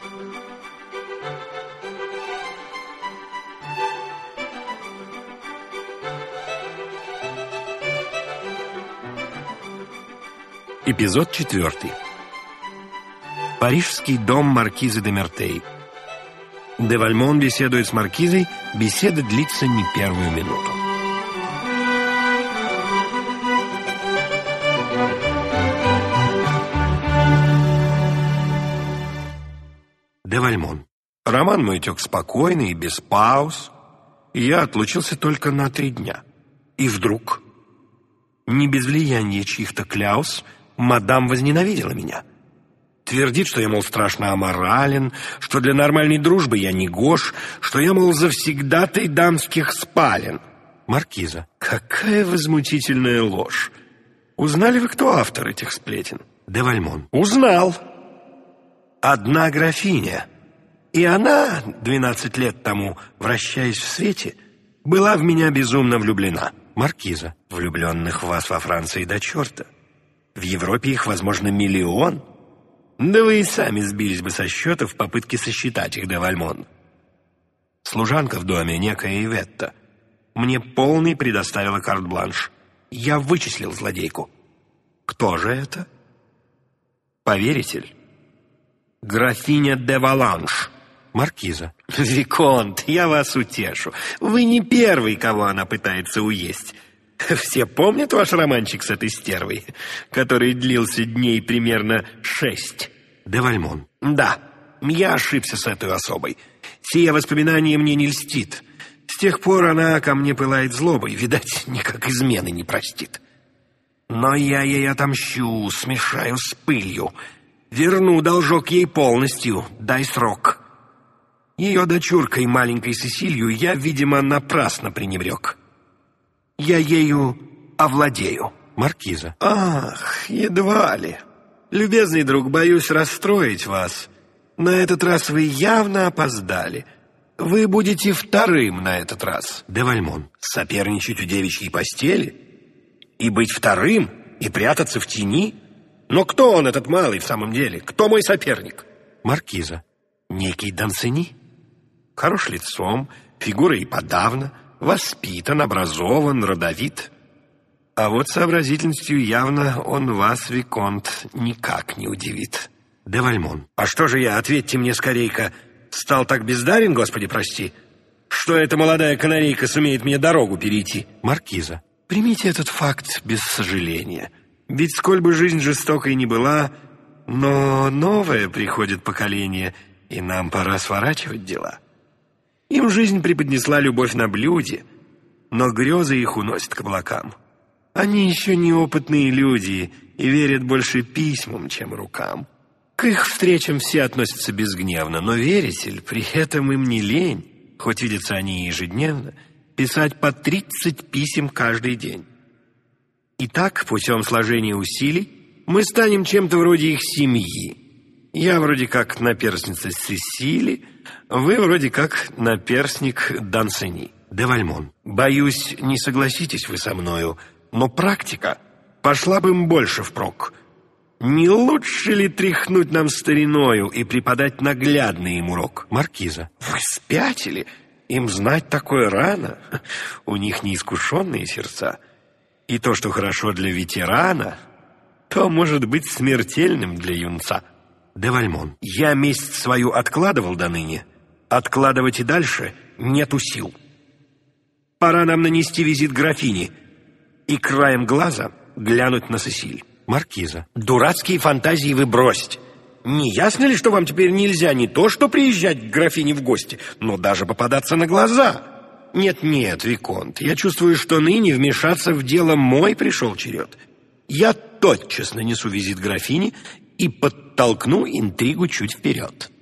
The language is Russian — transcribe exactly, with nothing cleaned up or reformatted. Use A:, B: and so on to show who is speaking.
A: Эпизод четвертый. Парижский дом маркизы де Мертей. Де Вальмон беседует с маркизой. Беседа длится не первую минуту. Де Вальмон. Роман мой тек спокойно и без пауз. Я отлучился только на три дня. И вдруг, не без влияния чьих-то кляуз, мадам возненавидела меня. Твердит, что я, мол, страшно аморален, что для нормальной дружбы я не гош, что я, мол, завсегдатай дамских спален. Маркиза. Какая возмутительная ложь. Узнали вы, кто автор этих сплетен? Де Вальмон. Узнал. Одна графиня. И она, двенадцать лет тому, вращаясь в свете, была в меня безумно влюблена. Маркиза. Влюбленных в вас во Франции до черта. В Европе их, возможно, миллион. Да вы и сами сбились бы со счета в попытке сосчитать их, де Вальмон. Служанка в доме, некая Иветта, мне полный предоставила карт-бланш. Я вычислил злодейку. Кто же это? Поверитель. Графиня де Валанш. Маркиза. Виконт, я вас утешу. Вы не первый, кого она пытается уесть. Все помнят ваш романчик с этой стервой, который длился дней примерно шесть? Де Вальмон. Да, я ошибся с этой особой. Сие воспоминание мне не льстит. С тех пор она ко мне пылает злобой, видать, никак измены не простит. Но я ей отомщу, смешаю с пылью. Верну должок ей полностью, дай срок. Ее дочуркой, маленькой Сесилью, я, видимо, напрасно пренебрег. Я ею овладею. Маркиза. Ах, едва ли. Любезный друг, боюсь расстроить вас. На этот раз вы явно опоздали. Вы будете вторым на этот раз. Де Вальмон. Соперничать у девичьей постели? И быть вторым? И прятаться в тени? Но кто он, этот малый, в самом деле? Кто мой соперник? Маркиза. Некий Дансени. Хорош лицом, фигурой подавно, воспитан, образован, родовит. А вот сообразительностью явно он вас, виконт, никак не удивит. Де Вальмон. А что же я, ответьте мне скорейко, стал так бездарен, Господи, прости, что эта молодая канарейка сумеет мне дорогу перейти? Маркиза. Примите этот факт без сожаления. Ведь сколь бы жизнь жестокой ни была, но новое приходит поколение, и нам пора сворачивать дела. Им жизнь преподнесла любовь на блюде, но грезы их уносят к облакам. Они еще неопытные люди и верят больше письмам, чем рукам. К их встречам все относятся безгневно, но верите ли, при этом им не лень, хоть видятся они ежедневно, писать по тридцать писем каждый день. И так, путем сложения усилий, мы станем чем-то вроде их семьи. Я вроде как наперстница Сесили, вы вроде как наперстник Дансени. Де Вальмон. Боюсь, не согласитесь вы со мною, но практика пошла бы им больше впрок. Не лучше ли тряхнуть нам стариною и преподать наглядный им урок? Маркиза. Вы спятили? Им знать такое рано? У них неискушенные сердца. И то, что хорошо для ветерана, то может быть смертельным для юнца. Де Вальмон. Я месть свою откладывал до ныне. Откладывать и дальше нету сил. Пора нам нанести визит графине и краем глаза глянуть на Сесиль. Маркиза. Дурацкие фантазии вы бросьте. Не ясно ли, что вам теперь нельзя не то что приезжать к графине в гости, но даже попадаться на глаза? Нет-нет, виконт, я чувствую, что ныне вмешаться в дело мой пришел черед. Я тотчас нанесу визит графине и подтолкну интригу чуть вперед.